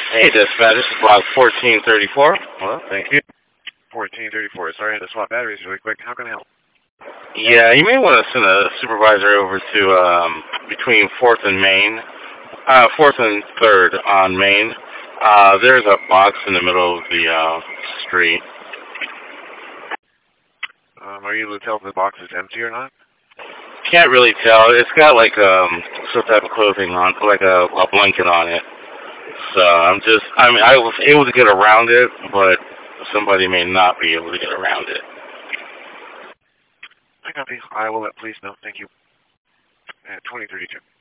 Hey, dispatch, this is block 1434. Well, thank you. 1434. Sorry, I had to swap batteries really quick. How can I help? Yeah, you may want to send a supervisor over to between 4th and Main, 4th and 3rd on Main. There's a box in the middle of the street. Are you able to tell if the box is empty or not? Can't really tell. It's got like some type of clothing on, like a blanket on it. So I was able to get around it, but somebody may not be able to get around it. I copy. I will let police know. Thank you. At 2032.